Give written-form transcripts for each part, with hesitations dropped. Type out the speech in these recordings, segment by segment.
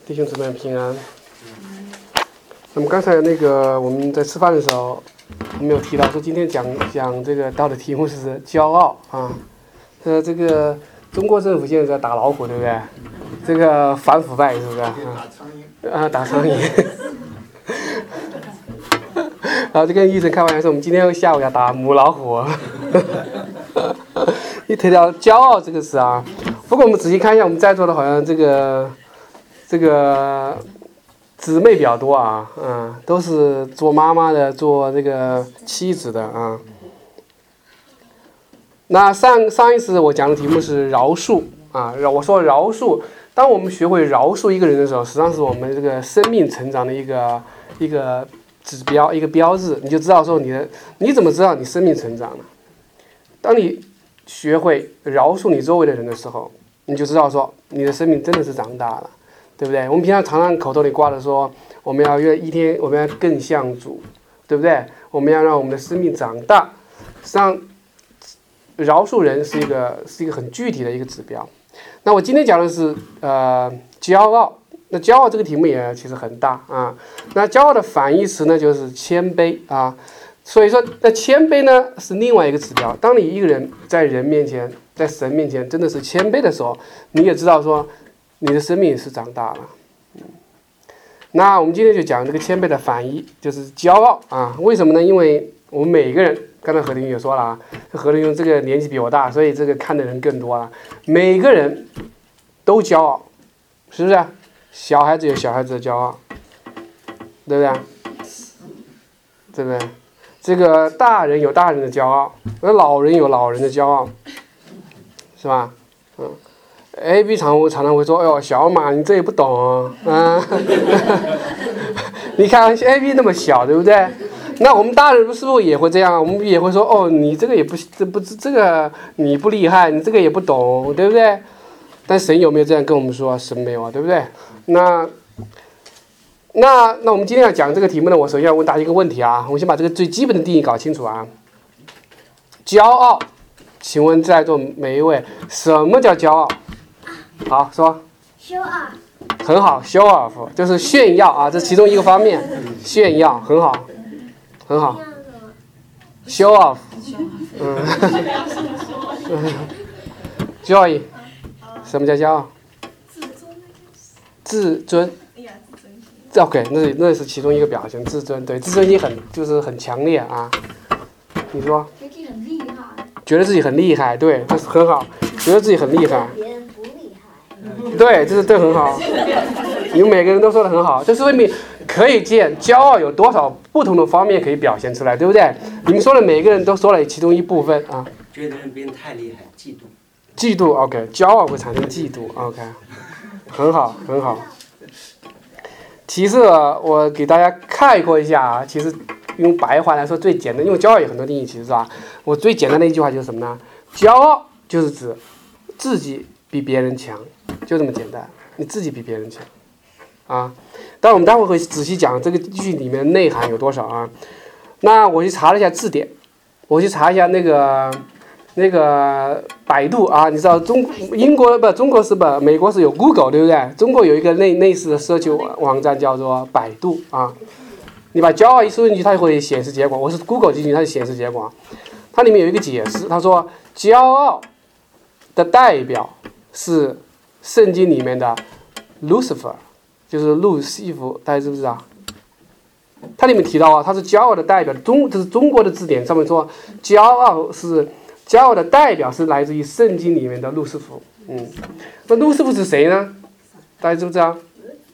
弟兄姊妹平安。那么刚才我们在吃饭的时候，我们有提到说今天讲这个道的题目是骄傲啊。这个中国政府现在在打老虎，对不对？这个反腐败是不是？打苍蝇。然后就跟医生开玩笑说，我们今天下午要打母老虎。一提到骄傲这个词啊，不过我们仔细看一下，我们在座的好像这个姊妹比较多啊，都是做妈妈的，做这个妻子的啊。那上一次我讲的题目是饶恕啊，我说饶恕，当我们学会饶恕一个人的时候，实际上是我们这个生命成长的一个指标，一个标志，你就知道说你怎么知道你生命成长了？当你学会饶恕你周围的人的时候，你就知道说你的生命真的是长大了，对不对？我们平常常常口头里挂着说，我们要更像主，对不对？我们要让我们的生命长大。实际上，饶恕人是一个很具体的一个指标。那我今天讲的是骄傲。那骄傲这个题目也其实很大啊。那骄傲的反义词呢就是谦卑啊。所以说，那谦卑呢是另外一个指标。当你一个人在人面前，在神面前真的是谦卑的时候，你也知道说你的生命是长大了。那我们今天就讲这个谦卑的反义，就是骄傲啊。为什么呢？因为我们每个人，刚才何林也说了啊，何林这个年纪比我大，所以这个看的人更多了。每个人都骄傲，是不是？小孩子有小孩子的骄傲，对不对？对不对？这个大人有大人的骄傲，老人有老人的骄傲，是吧？AB 常常会说：“哎呦，小马，你这也不懂啊！”你看 AB 那么小，对不对？那我们大人是不是也会这样？我们也会说：“哦，你这个也不这个你不厉害，你这个也不懂，对不对？”但神有没有这样跟我们说？神没有啊，对不对？那我们今天要讲这个题目呢，我首先要问大家一个问题啊，我先把这个最基本的定义搞清楚啊。骄傲，请问在座每一位，什么叫骄傲？好，说。 show off。 很好 ，show off 就是炫耀啊，这是其中一个方面，炫耀很好，很好。show off， joy， 什么叫骄傲？自尊。OK， 那是其中一个表现，自尊，对，自尊心就是很强烈啊。你说？ 觉得自己很厉害。 觉得自己很厉害，对，这是很好。觉得自己很厉害。 别人不厉害。 对，这很好。你们每个人都说得很好，这说明可以见骄傲有多少不同的方面可以表现出来，对不对？你们说的每个人都说了其中一部分啊。 觉得别人太厉害，嫉妒。 嫉妒 ，OK， 骄傲会产生嫉妒 ，OK， 很好，很好。其次，我给大家概括一下啊，其实用白话来说最简单，因为骄傲有很多定义，其实是吧？我最简单的一句话就是什么呢？骄傲就是指自己比别人强，就这么简单，你自己比别人强啊。但我们待会会仔细讲这个句里面的内涵有多少啊。那我去查了一下字典，我去查一下那个百度啊，你知道中国是美国是有 Google 对不对？中国有一个类似的社交网站叫做百度啊。你把骄傲一输进去，它就会显示结果。我是 Google 进去，它就显示结果。它里面有一个解释，他说骄傲的代表是圣经里面的 Lucifer， 就是路西弗，大家知不知道？它里面提到啊，它是骄傲的代表，这是中国的字典上面说骄傲的代表是来自于圣经里面的路斯福。那路斯福是谁呢？大家知不知道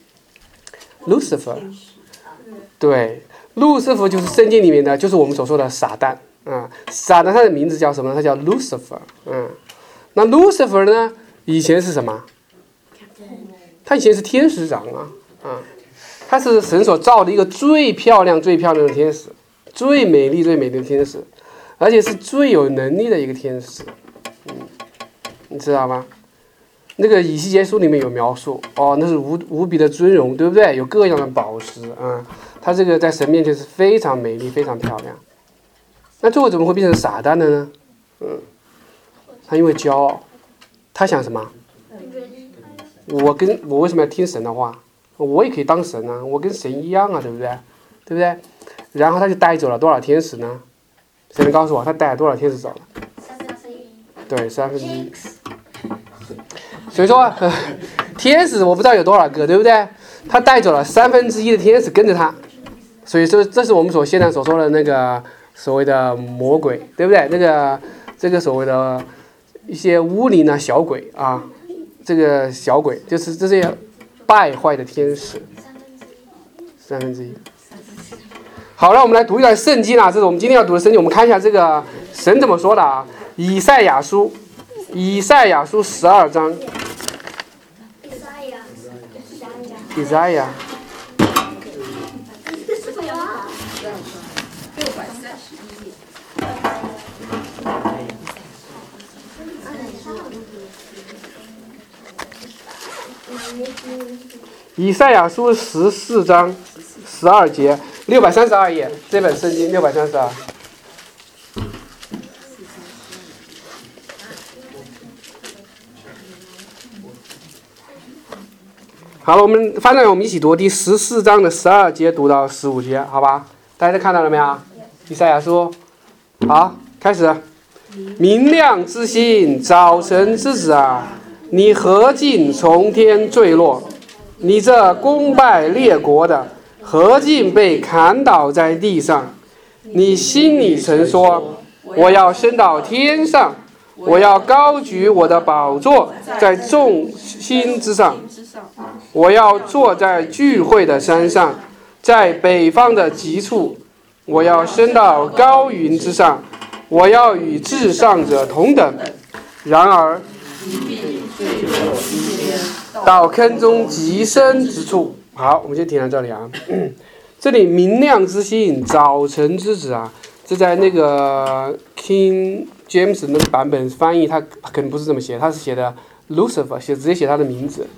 ？Lucifer， 对，路斯福就是圣经里面的，就是我们所说的撒旦啊。撒旦他的名字叫什么呢？他叫 Lucifer。那 Lucifer 呢？以前是什么？他以前是天使长啊。他是神所造的一个最漂亮的天使，最美丽的天使。而且是最有能力的一个天使，你知道吗？那个以西结书里面有描述哦，那是无比的尊荣，对不对？有各样的宝石啊，他这个在神面前是非常美丽、非常漂亮。那最后怎么会变成撒旦的呢？他因为骄傲，他想什么？我为什么要听神的话？ 我也可以当神啊，我跟神一样啊，对不对？对不对？然后他就带走了多少天使呢？谁能告诉我他带了多少天使走了？对，1/3。所以说，天使我不知道有多少个，对不对？他带走了1/3的天使跟着他，所以说这是我们现在所说的那个所谓的魔鬼，对不对？这个所谓的一些巫灵啊、小鬼啊，这个小鬼就是这些败坏的天使，1/3。好了，我们来读一段圣经啊，这是我们今天要读的圣经。我们看一下这个神怎么说的啊，以赛亚书12章。以赛亚。以赛亚书14章12节，632页，这本圣经632。好了，我们翻到我们一起读第14章的12节读到15节，好吧？大家看到了没有？以赛亚书，好，开始。明亮之星，早晨之子啊，你何竟从天坠落？你这攻败列国的，何竟被砍倒在地上？你心里曾说，我要升到天上，我要高举我的宝座在众星之上，我要坐在聚会的山上，在北方的极处，我要升到高云之上，我要与至上者同等。然而到坑中极深之处。好，我们就停在这里啊。这里明亮之星，早晨之子啊，这在那个 King James 那个版本翻译，他可能不是这么写，他是写的 Lucifer， 直接写他的名字。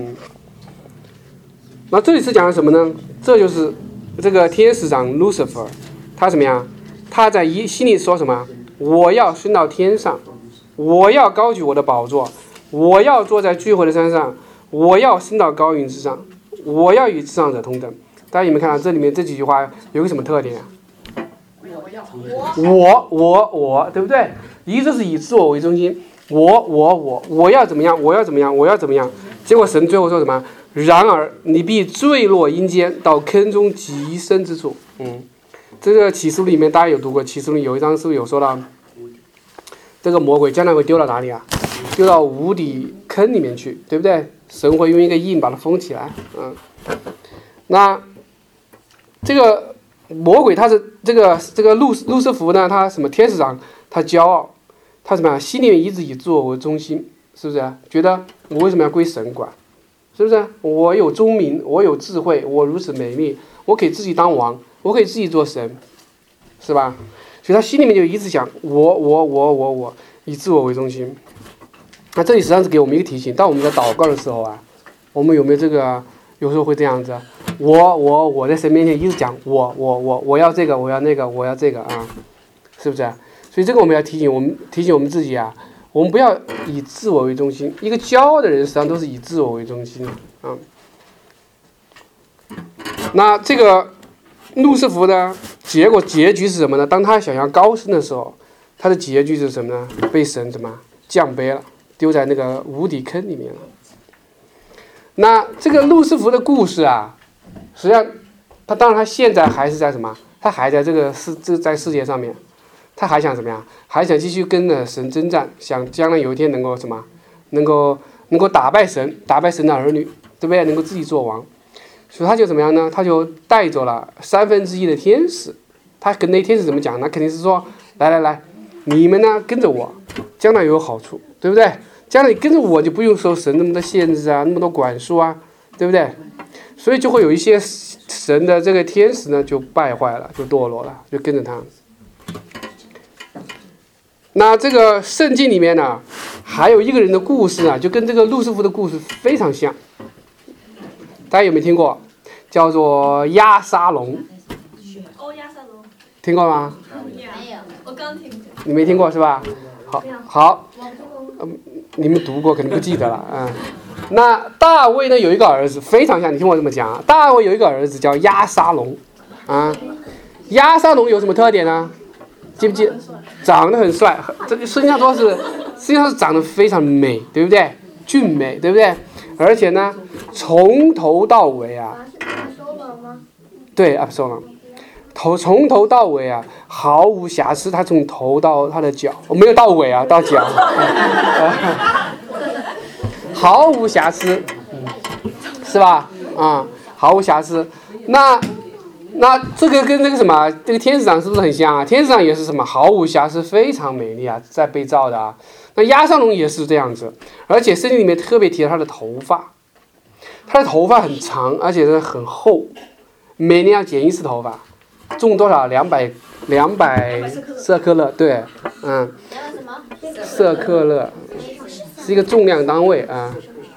那这里是讲的什么呢？这就是这个天使长 Lucifer， 他什么呀？他在心里说什么？我要升到天上，我要高举我的宝座，我要坐在聚会的山上，我要升到高云之上，我要与至上者同等。大家有没有看到这里面这几句话有个什么特点啊？我，对不对？一直是以自我为中心，我要怎么样？我要怎么样？我要怎么样？结果神最后说什么？然而你必坠落阴间，到坑中极深之处。这个启示录里面大家有读过，启示录有一章是不是有说到，这个魔鬼将来会丢到哪里啊？丢到无底坑里面去，对不对？神会用一个印把它封起来。那这个魔鬼他是这个路斯福呢，他什么天使长，他骄傲，他什么心里面一直以自我为中心，是不是？觉得我为什么要归神管？是不是？我有聪明，我有智慧，我如此美丽，我可以自己当王，我可以自己做神，是吧？所以他心里面就一直想我，以自我为中心。那这里实际上是给我们一个提醒，当我们在祷告的时候啊，我们有没有这个？有时候会这样子，我在神面前一直讲我要这个，我要那个，我要这个啊，是不是？所以这个我们要提醒我们自己啊，我们不要以自我为中心。一个骄傲的人实际上都是以自我为中心啊。那这个路斯福呢，结局是什么呢？当他想要高升的时候，他的结局是什么呢？被神什么降卑了，丢在那个无底坑里面了。那这个路斯福的故事啊，实际上他当然他现在还是在什么？他还在在世界上面，他还想怎么样？还想继续跟着神征战，想将来有一天能够什么？能够打败神的儿女，对不对？能够自己做王。所以他就怎么样呢？他就带走了1/3的天使。他跟那天使怎么讲呢？肯定是说，来，你们呢跟着我，将来有好处，对不对？将来你跟着我就不用受神那么多限制啊，那么多管束啊，对不对？所以就会有一些神的这个天使呢就败坏了，就堕落了，就跟着他。那这个圣经里面呢，还有一个人的故事啊，就跟这个路斯福的故事非常像。大家有没有听过？叫做押沙龙。 押沙龙。 听过吗？ 没有，我刚听过。 你没听过是吧？好，你们读过可能不记得了啊。 那大卫呢有一个儿子非常像，你听我这么讲啊，大卫有一个儿子叫押沙龙啊。押沙龙有什么特点呢？记不记得？长得很帅，这个实际上是长得非常美，对不对？俊美，对不对？而且呢，从头到尾啊， 是阿修罗吗？ 对，阿修罗，从头到尾啊，毫无瑕疵。他从头到他的脚，没有到尾啊，到脚，毫无瑕疵，是吧？啊，毫无瑕疵。那这个跟那个什么，这个天使长是不是很像啊？天使长也是什么，毫无瑕疵，非常美丽啊，在被造的啊。那押沙龙也是这样子，而且圣经里面特别提到他的头发，他的头发很长，而且是很厚，每年要剪一次头发，重多少？200舍克勒，对，舍克勒是一个重量单位啊，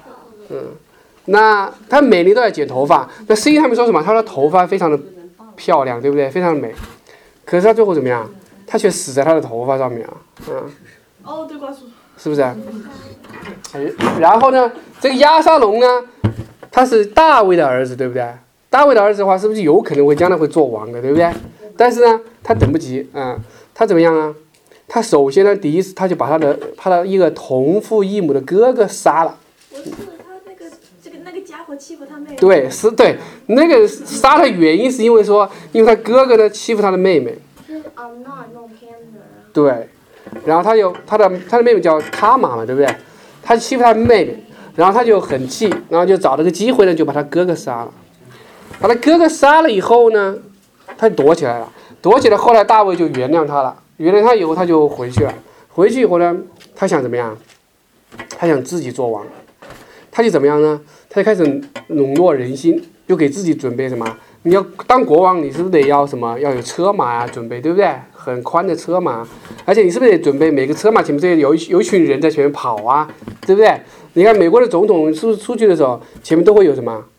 那他每年都要剪头发。那圣经上面说什么？他的头发非常的漂亮，对不对？非常的美。可是他最后怎么样？他却死在他的头发上面啊， 哦，对，瓜叔。 是不是？然后呢，这个押沙龙呢，他是大卫的儿子，对不对？大卫的儿子的话，是不是有可能会将来会做王的，对不对？但是呢，他等不及啊，他怎么样啊？他首先呢，第一次他就把他的一个同父异母的哥哥杀了。 我记得他那个家伙欺负他妹。 对，是对，那个杀的原因是因为说，因为他哥哥呢欺负他的妹妹。 是 I'm not no cancer。 对，然后他的妹妹叫他玛嘛，对不对？他欺负他妹妹，然后他就很气，然后就找了个机会呢，就把他哥哥杀了。把他哥哥杀了以后呢，他就躲起来了。躲起来，后来大卫就原谅他了。原谅他以后，他就回去了。回去以后呢，他想怎么样？他想自己做王。他就怎么样呢？他就开始笼络人心，就给自己准备什么？你要当国王，你是不是得要什么？要有车马啊，准备，对不对？很宽的车马，而且你是不是得准备每个车马前面有一群人在前面跑啊，对不对？你看美国的总统是不是出去的时候，前面都会有什么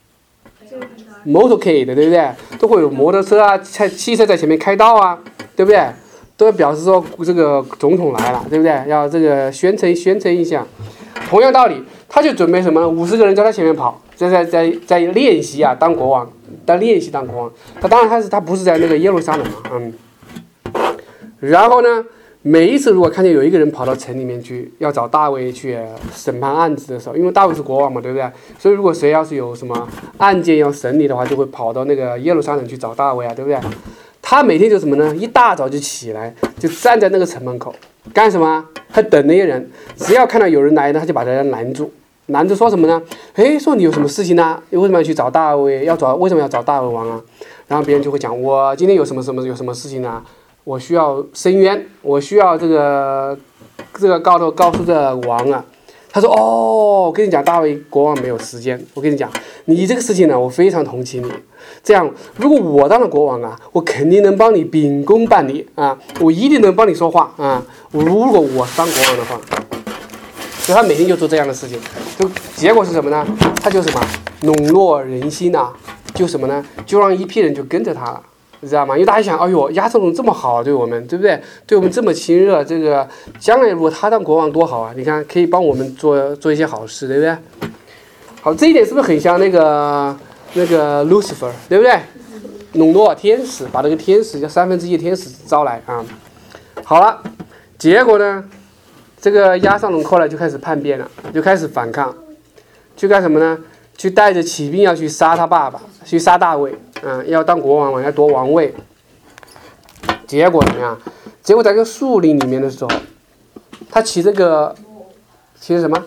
motorcade， 对不对？都会有摩托车啊、汽车在前面开道啊，对不对？都表示说这个总统来了，对不对？要这个宣称一下。同样道理，他就准备什么呢？50个人在他前面跑，在练习啊，当国王，练习当国王。他当然他不是在那个耶路撒冷嘛，然后呢，每一次如果看见有一个人跑到城里面去，要找大卫去审判案子的时候，因为大卫是国王嘛，对不对？所以如果谁要是有什么案件要审理的话，就会跑到那个耶路撒冷去找大卫啊，对不对？他每天就什么呢？一大早就起来，就站在那个城门口干什么？他等那些人，只要看到有人来呢，他就把人拦住。拦着说什么呢？说你有什么事情呢？你为什么要去找大卫？为什么要找大卫王啊？然后别人就会讲，我今天有什么事情呢？我需要申冤，我需要这个告诉这个王啊。他说我跟你讲，大卫国王没有时间。我跟你讲，你这个事情呢，我非常同情你。这样，如果我当了国王啊，我肯定能帮你秉公办理啊，我一定能帮你说话啊。如果我当国王的话，所以他每天就做这样的事情，就结果是什么呢？他就什么笼络人心啊，就什么呢？就让一批人就跟着他了。你知道吗？因为大家想，哎呦，押沙龙这么好，对我们，对不对？对我们这么亲热，这个将来如果他当国王多好啊！你看，可以帮我们做一些好事，对不对？好，这一点是不是很像那个 Lucifer， 对不对？笼络天使，把那个天使叫1/3天使招来啊。好了，结果呢，这个押沙龙后来就开始叛变了，就开始反抗，去干什么呢？去带着骑兵要去杀他爸爸，去杀大卫。要当国王嘛，要夺王位。结果怎么样？结果在个树林里面的时候，他骑什么？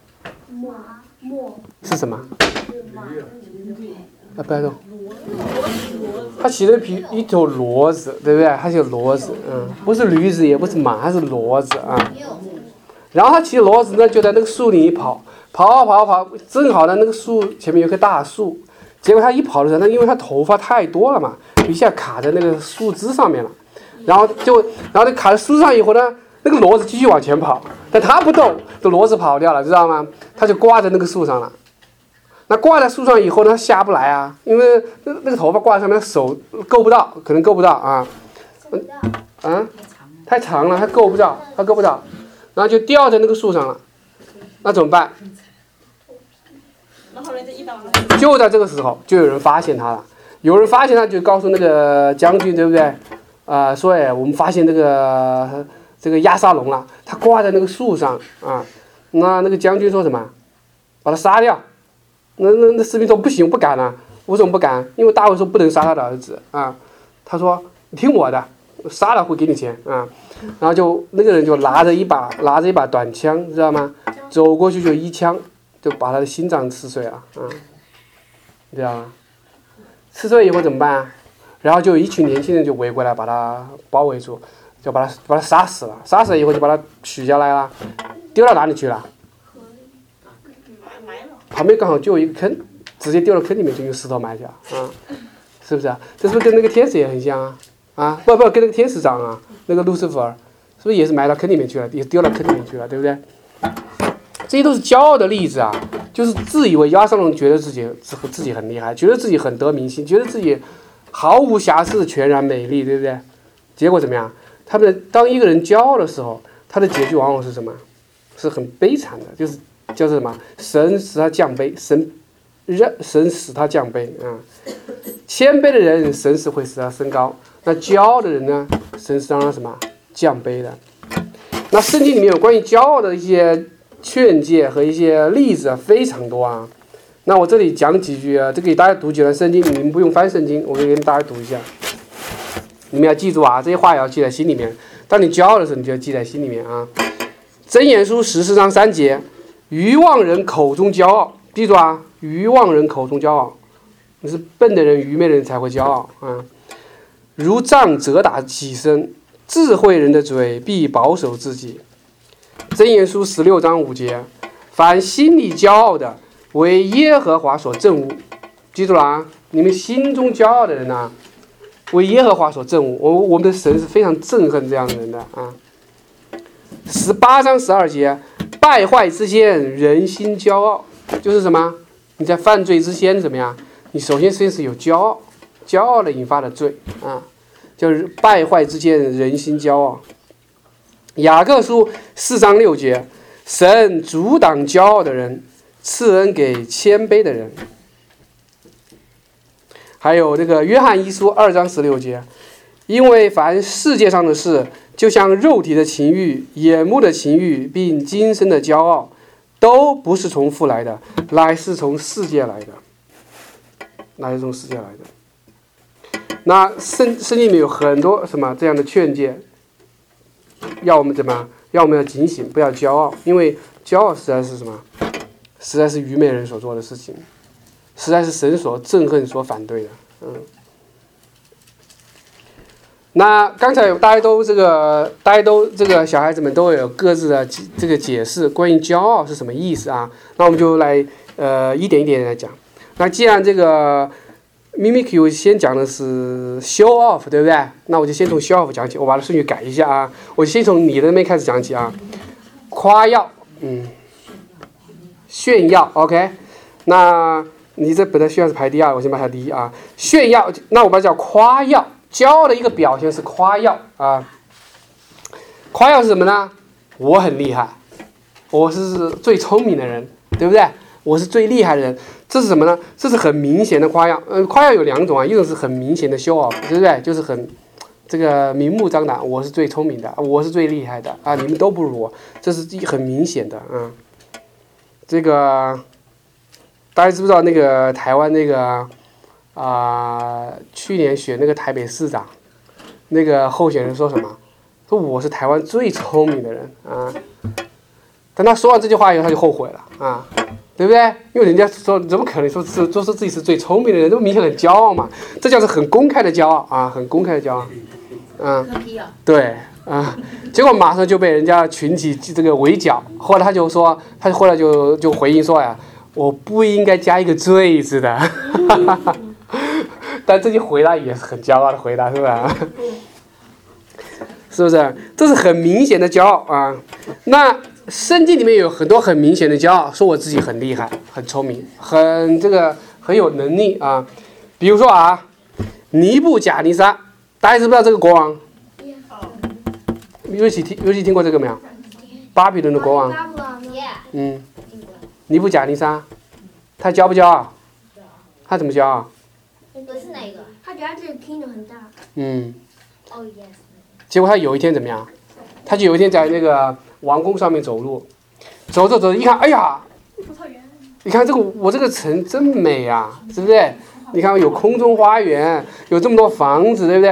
是什么？不要动。他骑了一头骡子，对不对？他骑骡子，不是驴子，也不是马，他是骡子啊。然后他骑骡子呢，就在那个树林里跑，正好呢，那个树前面有棵大树。结果他一跑的时候，因为他头发太多了嘛，一下卡在那个树枝上面了，然后就卡在树上以后呢，那个骡子继续往前跑，但他不动，这骡子跑掉了，知道吗？他就挂在那个树上了。那挂在树上以后呢，他下不来啊，因为那个头发挂在上面，手够不到，可能够不到啊，太长了，他够不到，然后就吊在那个树上了。那怎么办？ 然后人家一刀来。 就在这个时候，就有人发现他了。有人发现他，就告诉那个将军，对不对？说哎，我们发现这个亚沙龙了，他挂在那个树上啊。那个将军说什么？把他杀掉。那士兵说不行，我不敢了。为什么不敢？因为大卫说不能杀他的儿子啊。他说你听我的，杀了会给你钱啊。然后就那个人就拿着一把短枪，知道吗？走过去就一枪就把他的心脏刺碎了啊，你知道吗？刺碎以后怎么办啊？然后就一群年轻人就围过来把他包围住，就把他杀死了。杀死了以后就把他取下来了，丢到哪里去了？旁边刚好就有一个坑，直接丢到坑里面就用石头埋下啊，是不是啊？这是不是跟那个天使也很像啊？啊，不，跟那个天使长啊，那个路西弗尔，是不是也是埋到坑里面去了，也丢到坑里面去了，对不对？这些都是骄傲的例子啊，就是自以为亚沙龙觉得自己很厉害，觉得自己很得民心，觉得自己毫无瑕疵，全然美丽，对不对？结果怎么样？当一个人骄傲的时候，他的结局往往是什么？是很悲惨的，就是叫做什么？神使他降卑，神使他降卑啊。谦卑的人，神是会使他升高；那骄傲的人呢，神是让他什么降卑的。那圣经里面有关于骄傲的一些劝诫和一些例子非常多啊。那我这里讲几句啊，这给大家读几段圣经，你们不用翻圣经，我给大家读一下。你们要记住啊，这些话也要记在心里面。当你骄傲的时候，你就要记在心里面啊。箴言书14章3节，愚妄人口中骄傲，记住啊，愚妄人口中骄傲，你是笨的人、愚昧的人才会骄傲啊。如杖责打己身，智慧人的嘴必保守自己。箴言书16章5节，凡心里骄傲的，为耶和华所憎恶。记住了啊，你们心中骄傲的人啊，为耶和华所憎恶。我们的神是非常憎恨这样的人的啊。18章12节，败坏之先，人心骄傲，就是什么？你在犯罪之先怎么样？你首先是有骄傲，骄傲的引发的罪啊，就是败坏之先，人心骄傲。雅各书4章6节，神阻挡骄傲的人，赐恩给谦卑的人。还有这个约翰一书2章16节，因为凡世界上的事，就像肉体的情欲、眼目的情欲，并今生的骄傲，都不是从父来的，乃是从世界来的。那圣经里面有很多什么这样的劝诫，要我们怎么？要我们要警醒，不要骄傲，因为骄傲实在是什么？实在是愚昧人所做的事情，实在是神所憎恨、所反对的。那刚才大家都这个小孩子们都有各自的这个解释，关于骄傲是什么意思啊？那我们就来一点一点来讲。那既然这个Mimikyu先讲的是 show off， 对不对？那我就先从 show off 讲起，我把它顺序改一下啊。我先从你的那边开始讲起啊。夸耀，炫耀 ，OK。那你这本来炫耀是排第二，我先把它第一啊。炫耀，那我把它叫夸耀。骄傲的一个表现是夸耀啊。夸耀是什么呢？我很厉害，我是最聪明的人，对不对？我是最厉害的人，这是什么呢？这是很明显的夸耀。夸耀有两种啊，一种是很明显的 show off， 对不对？就是很这个明目张胆，我是最聪明的，我是最厉害的啊，你们都不如我，这是很明显的啊。这个大家知不知道那个台湾那个去年选那个台北市长，那个候选人说什么？说我是台湾最聪明的人啊。但他说完这句话以后，他就后悔了啊，对不对？因为人家说怎么可能说自己是最聪明的人，这明显很骄傲嘛，这叫做很公开的骄傲啊，很公开的骄傲。对啊，结果马上就被人家群体这个围剿。后来他后来就回应说呀，我不应该加一个罪字的。但这句回答也是很骄傲的回答，是吧？是不是？这是很明显的骄傲啊。那圣经里面有很多很明显的骄傲，说我自己很厉害、很聪明、很有能力啊。比如说啊，尼布甲尼撒，大家知不知道这个国王？尤其听过这个没有？巴比伦的国王。尼布甲尼撒， 他骄不骄傲？他怎么骄傲？ 不是哪个？他觉得这个 kingdom 很大。Oh yes。 结果他有一天怎么样？他就有一天在那个王宫上面走路，走着走着一看，哎呀，你看这个我这个城真美啊，对不对？你看有空中花园，有这么多房子，对不对？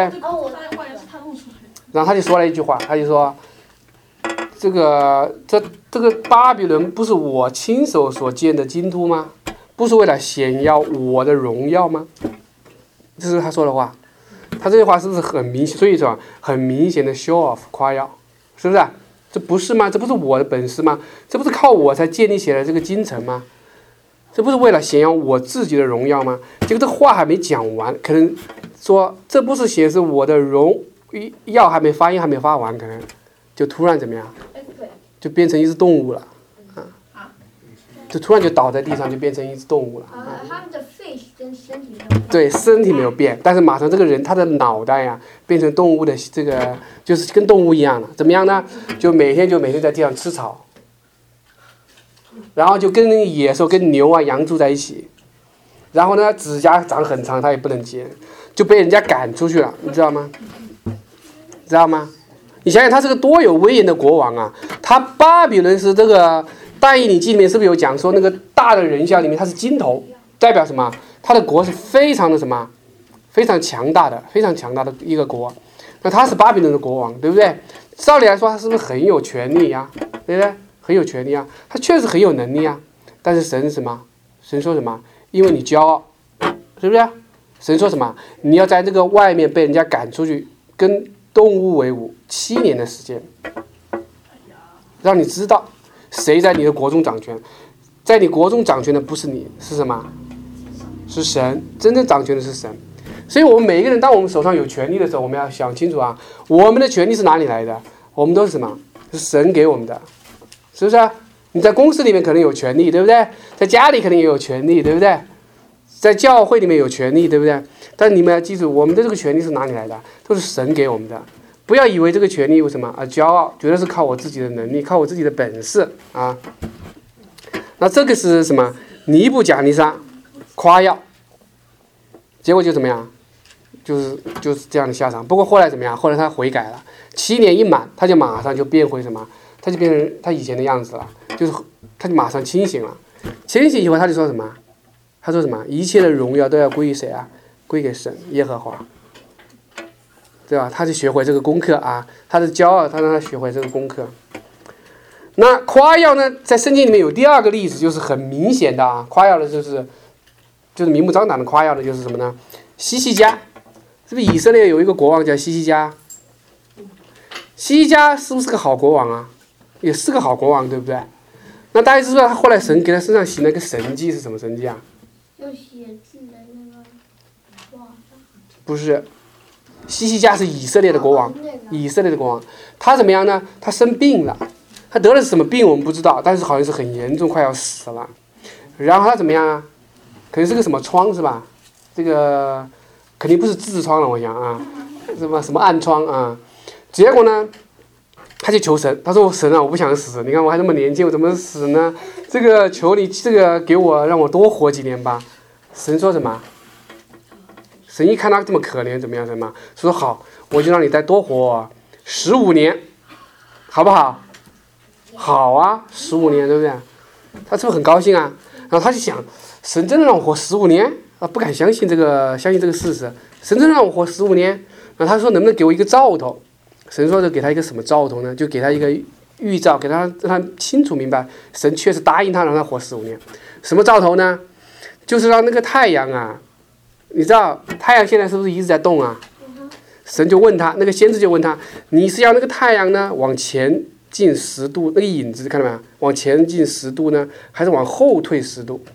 然后他就说了一句话，他就说，这个巴比伦不是我亲手所建的京都吗？不是为了显耀我的荣耀吗？这是他说的话。他这句话是不是很明显？所以说很明显的 show off 夸耀，是不是？这不是吗？这不是我的本事吗？这不是靠我才建立起来这个京城吗？这不是为了显耀我自己的荣耀吗？结果这话还没讲完，可能说这不是显示我的荣耀还没发音还没发完，可能就突然怎么样，就变成一只动物了，就突然就倒在地上，就变成一只动物了。 他们的 face 跟身体对，身体没有变，但是马上这个人他的脑袋呀变成动物的这个，就是跟动物一样了。怎么样呢？就每天在地上吃草，然后就跟那个野兽、跟牛啊、羊住在一起。然后呢，指甲长很长，他也不能剪，就被人家赶出去了，你知道吗？知道吗？你想想，他是个多有威严的国王啊！他巴比伦是这个但以理记里面是不是有讲说，那个大的人像里面他是金头，代表什么？他的国是非常的什么？非常强大的一个国。那他是巴比伦的国王，对不对？照理来说，他是不是很有权利呀？对不对？很有权利啊，他确实很有能力啊。但是神什么？神说什么？因为你骄傲，是不是？神说什么？你要在这个外面被人家赶出去，跟动物为伍7年的时间，让你知道谁在你的国中掌权。在你国中掌权的不是你，是什么？是神，真正掌权的是神。所以我们每一个人，当我们手上有权利的时候，我们要想清楚啊，我们的权利是哪里来的？我们都是什么？是神给我们的，是不是？你在公司里面可能有权利，对不对？在家里可能也有权利，对不对？在教会里面有权利，对不对？但是你们要记住，我们的这个权利是哪里来的？都是神给我们的。不要以为这个权利为什么而骄傲，觉得是靠我自己的能力，靠我自己的本事啊。那这个是什么？尼布甲尼撒夸耀，结果就怎么样？就是这样的下场。不过后来怎么样？后来他悔改了，7年一满，他就马上就变回什么？他就变成他以前的样子了，就是他就马上清醒了。清醒以后他就说什么？他说什么？一切的荣耀都要归于谁啊？归给神耶和华，对吧？他就学会这个功课啊，他的骄傲，他让他学会这个功课。那夸耀呢，在圣经里面有第二个例子，就是很明显的啊，夸耀的就是明目张胆的夸耀的，就是什么呢？西西家，是不是以色列有一个国王叫西西家？西西家是不是个好国王啊？也是个好国王，对不对？那大家知道他后来神给他身上行了一个神迹是什么神迹啊？ 就写字的那个画。 不是，西西家是以色列的国王，以色列的国王，他怎么样呢？他生病了，他得了什么病我们不知道，但是好像是很严重，快要死了。然后他怎么样啊？可能是个什么疮是吧？这个肯定不是痔疮了，我想啊，什么暗疮啊？结果呢，他就求神，他说：“神啊，我不想死，你看我还这么年轻，我怎么死呢？这个求你这个给我，让我多活几年吧。”神说什么？神一看他这么可怜，怎么样？什么？说好，我就让你再多活15年，好不好？好啊，15年，对不对？他是不是很高兴啊？然后他就想，神真的让我活15年啊，不敢相信这个事实。神真的让我活15年，然后他说能不能给我一个兆头？神说就给他一个什么兆头呢？就给他一个预兆，给他让他清楚明白，神确实答应他让他活15年。什么兆头呢？就是让那个太阳啊，你知道太阳现在是不是一直在动啊？神就问他，那个先知就问他，你是要那个太阳呢往前进10度，那个影子看到没有？往前进10度呢，还是往后退10度？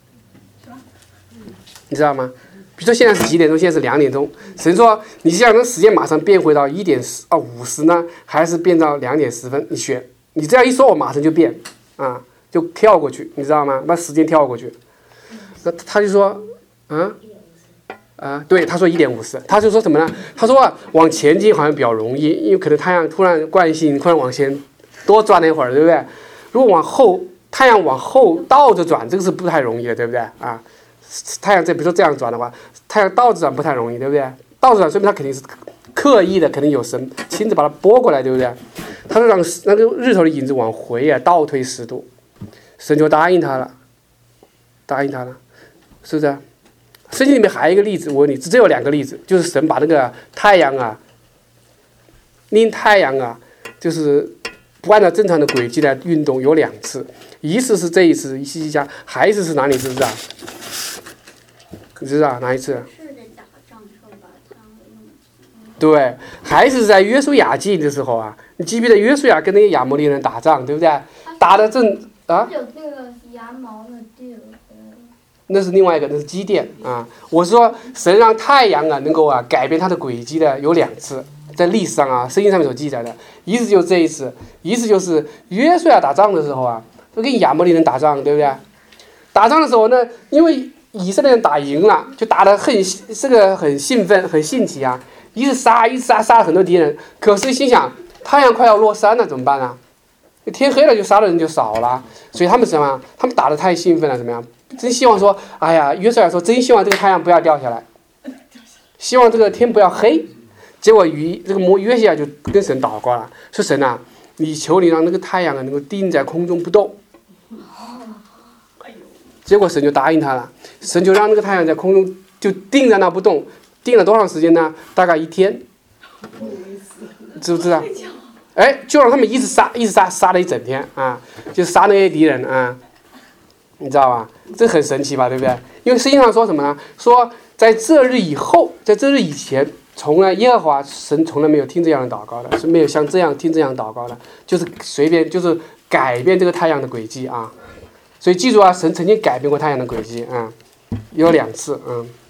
你知道吗？比如说现在是几点钟？现在是2点钟。神说你是要让时间马上变回到50呢，还是变到2点10分？你选。你这样一说，我马上就变啊，就跳过去，你知道吗？把时间跳过去。那他就说，对，他说1点50，他就说什么呢？他说往前进好像比较容易，因为可能太阳突然惯性，突然往前多转了一会儿，对不对？如果往后太阳往后倒着转，这个是不太容易的，对不对啊？太阳比如说这样转的话，太阳倒着转不太容易，对不对？倒着转说明它肯定是刻意的，肯定有神亲自把它拨过来，对不对？他是让那个日头的影子往回啊倒退10度，神就答应他了，是不是？圣经里面还有一个例子，我问你，只有2个例子，就是神把那个太阳啊，令太阳啊，就是不按照正常的轨迹来运动，有2次，一次是这一次西西家，还一次是哪里？知不知道？你知道哪一次？对，还是在约书亚记的时候啊，你记不记得约书亚跟那些亚摩利人打仗，对不对？打的正啊。 有那个羊毛的地儿。 那是另外一个，那是基甸啊。我是说，神让太阳啊能够啊改变它的轨迹的有2次，在历史上啊，圣经上面所记载的，一次就是这一次，一次就是约书亚打仗的时候啊，就跟亚摩利人打仗，对不对？打仗的时候呢，因为以色列人打赢了，就打得很兴奋，很兴起啊，一直杀了很多敌人。可是心想，太阳快要落山了，怎么办啊？天黑了就杀的人就少了，所以他们什么？他们打得太兴奋了，怎么样？真希望说，哎呀，约书亚说，真希望这个太阳不要掉下来，希望这个天不要黑。结果约书亚就跟神祷告了，说神啊，你求你让那个太阳啊能够定在空中不动。结果神就答应他了，神就让那个太阳在空中就定在那不动，定了多长时间呢？大概1天，知不知道？哎，就让他们一直杀了一整天啊，就杀那些敌人啊，你知道吧？这很神奇吧，对不对？因为圣经上说什么呢？说在这日以后，在这日以前，从来耶和华神从来没有听这样的祷告的，是没有像这样听这样祷告的，就是随便就是改变这个太阳的轨迹啊。所以记住啊，神曾经改变过太阳的轨迹啊，有2次。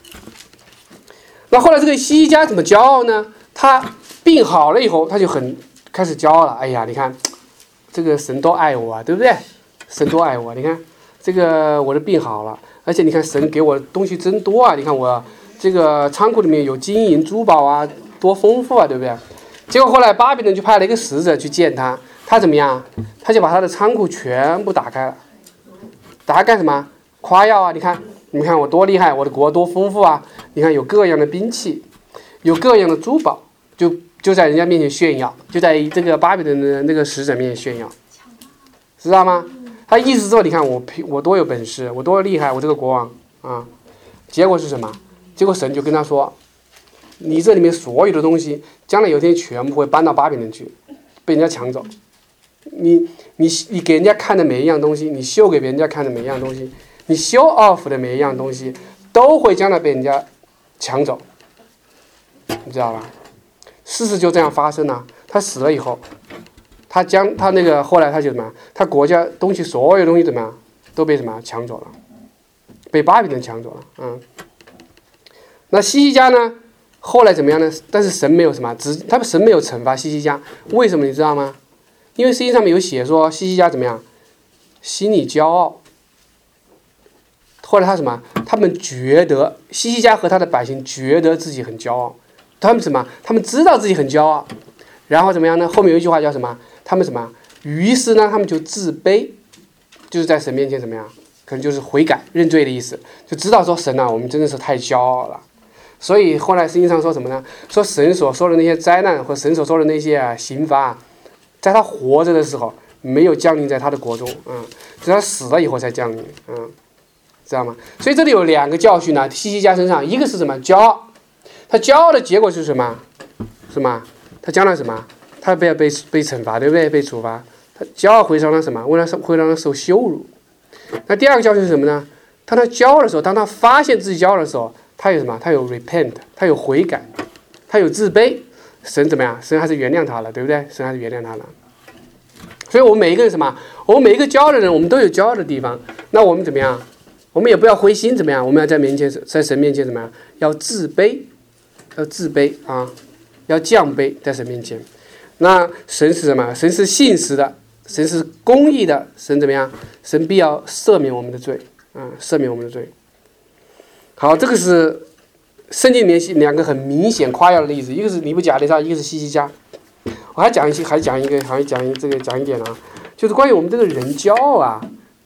那后来这个西西家怎么骄傲呢？他病好了以后，他就很开始骄傲了。哎呀，你看这个神多爱我啊，对不对？神多爱我，你看这个我的病好了，而且你看神给我的东西真多啊！你看我这个仓库里面有金银珠宝啊，多丰富啊，对不对？结果后来巴比伦就派了一个使者去见他，他怎么样？他就把他的仓库全部打开了。打开干什么？夸耀啊！你看我多厉害，我的国多丰富啊！你看有各样的兵器，有各样的珠宝，就在人家面前炫耀，就在这个巴比伦的那个使者面前炫耀，知道吗？他意思说，你看我多有本事，我多厉害，我这个国王啊！结果是什么？结果神就跟他说，你这里面所有的东西，将来有一天全部会搬到巴比伦去，被人家抢走。你给人家看的每一样东西，你秀给别人家看的每一样东西，你 show off 的每一样东西，都会将来被人家抢走，你知道吧？事实就这样发生了。他死了以后，他那个后来他就什么？他国家东西所有东西怎么样都被什么抢走了，被巴比伦抢走了。那西西家呢？后来怎么样呢？但是神没有什么，神没有惩罚西西家，为什么你知道吗？因为圣经上面有写说西西家怎么样，心里骄傲。后来他什么？他们觉得西西家和他的百姓觉得自己很骄傲，他们什么？他们知道自己很骄傲，然后怎么样呢？后面有一句话叫什么？他们什么？于是呢，他们就自卑，就是在神面前怎么样？可能就是悔改认罪的意思，就知道说神啊，我们真的是太骄傲了。所以后来圣经上说什么呢？说神所说的那些灾难和神所说的那些刑罚，在他活着的时候没有降临在他的国中，直到他死了以后才降临，知道吗？所以这里有2个教训呢，西西家身上，一个是什么？骄傲，他骄傲的结果是什么？什么？他将来什么？他被惩罚，对不对？被处罚，他骄会让他什么？会让他受羞辱。那第2个教训是什么呢？当他骄傲的时候，当他发现自己骄傲的时候，他有什么？他有 repent， 他有悔改，他有自卑。神怎么样？神还是原谅他了，对不对？神还是原谅他了。所以我们每一个人什么？我们每一个骄傲的人，我们都有骄傲的地方。那我们怎么样？我们也不要灰心，怎么样？我们要在神面前怎么样？要自卑，啊，要降卑在神面前。那神是什么？神是信实的，神是公义的，神怎么样？神必要赦免我们的罪，赦免我们的罪。好，这个是圣经里面2个很明显夸耀的例子，一个是尼布甲尼撒，一个是西西家。我还讲一点啊，就是关于我们这个人骄傲啊，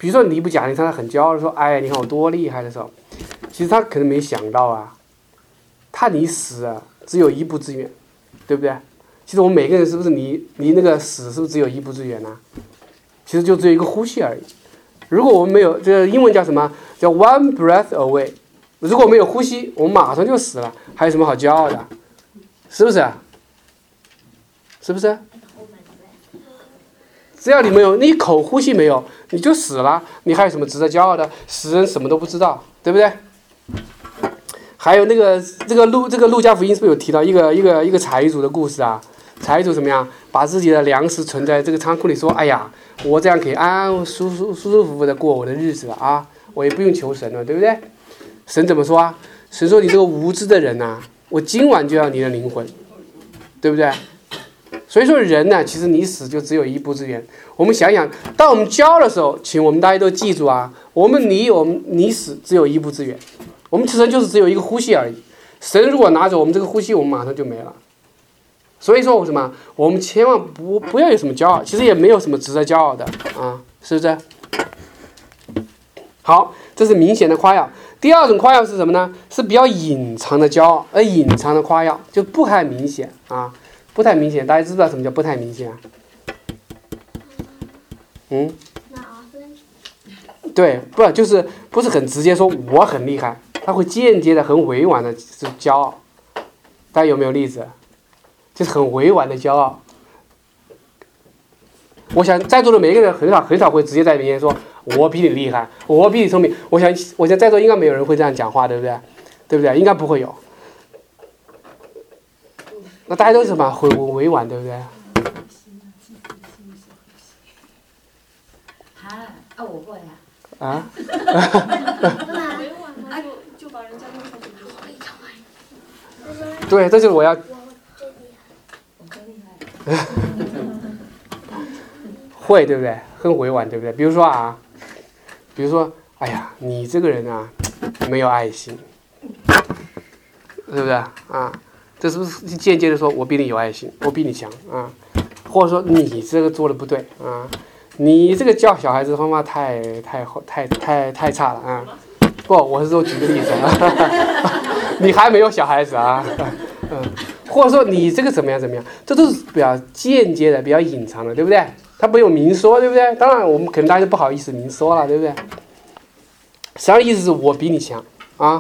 比如说尼布甲尼撒他很骄傲的说，哎，你看我多厉害的时候，其实他可能没想到啊，他离死啊只有一步之远，对不对？其实我们每个人是不是离那个死是不是只有一步之远呢？其实就只有一个呼吸而已。如果我们没有，这个英文叫什么？叫 one breath away。如果没有呼吸，我们马上就死了，还有什么好骄傲的？是不是？是不是？只要你没有，你一口呼吸没有，你就死了，你还有什么值得骄傲的？死人什么都不知道，对不对？还有这个路加福音是不是有提到一个财主的故事啊？财主怎么样？把自己的粮食存在这个仓库里，说：“哎呀，我这样可以安安舒服的过我的日子了啊，我也不用求神了，对不对？”神怎么说啊？神说：“你这个无知的人呐，我今晚就要你的灵魂，对不对？”所以说人呢，其实离死就只有一步之远。我们想想，当我们骄傲的时候，请我们大家都记住啊，我们离死只有一步之远。我们其实就是只有一个呼吸而已。神如果拿走我们这个呼吸，我们马上就没了。所以说什么？我们千万不要有什么骄傲，其实也没有什么值得骄傲的啊，是不是？好，这是明显的夸耀。第二种夸耀是什么呢？是比较隐藏的骄傲，而隐藏的夸耀就不太明显啊，不太明显。大家知不知道什么叫不太明显啊？对，不是很直接说我很厉害，他会间接的很委婉的是骄傲。大家有没有例子？就是很委婉的骄傲。我想在座的每一个人很少会直接在面前说我比你厉害，我比你聪明。我想在座应该没有人会这样讲话，对不对？对不对？应该不会有。那大家都是什么？很委婉，对不对？ 我过呀。 啊？ 就把人家弄下去就好了。 对，这就是我要。会，对不对？很委婉，对不对？比如说，哎呀，你这个人啊，没有爱心，对不对啊？这是不是间接的说我比你有爱心，我比你强啊？或者说你这个做的不对啊？你这个教小孩子的方法太差了啊！不，我是说举个例子啊，你还没有小孩子啊，或者说你这个怎么样，这都是比较间接的、比较隐藏的，对不对？他不用明说，对不对？当然，我们可能大家都不好意思明说了，对不对？实际上意思是我比你强啊，